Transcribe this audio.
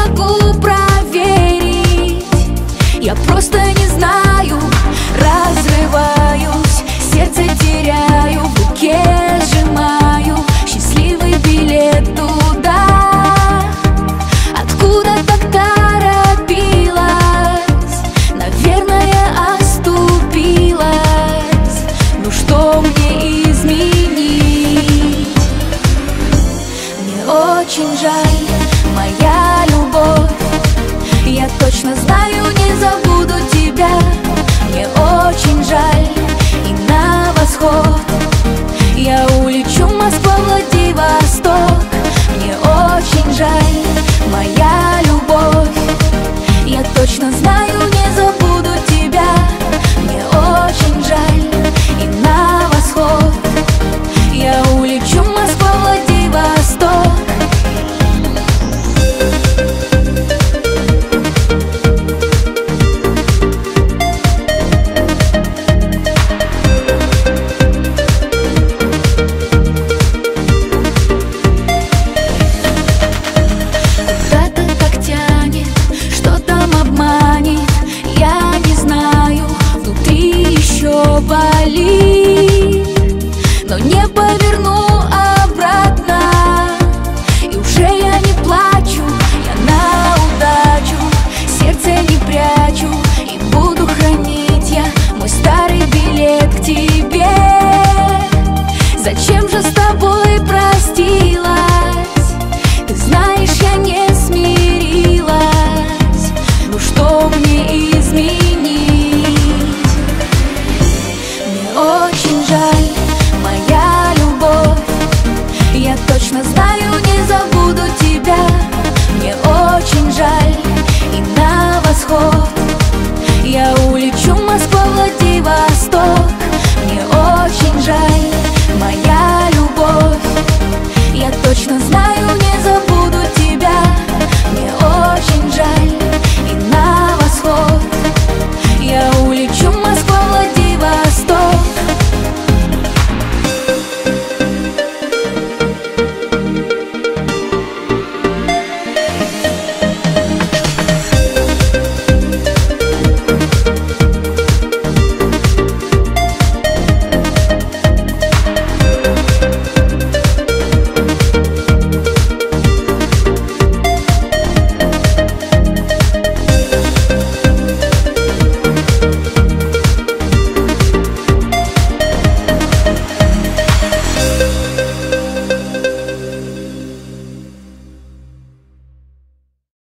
могу проверить. Я просто не знаю, разрываюсь, сердце теряю, в руке сжимаю счастливый билет туда, откуда так торопилась, наверное, оступилась. Ну что мне изменить? Мне очень жаль, моя любовь, я точно знаю, не забуду тебя. Мне очень жаль, и на восход я улечу, Москва, Владивосток. Мне очень жаль, моя любовь, я точно знаю, не забуду тебя. Мне очень жаль, и на восход я улечу, Москва, Владивосток. Болит, но не поверю.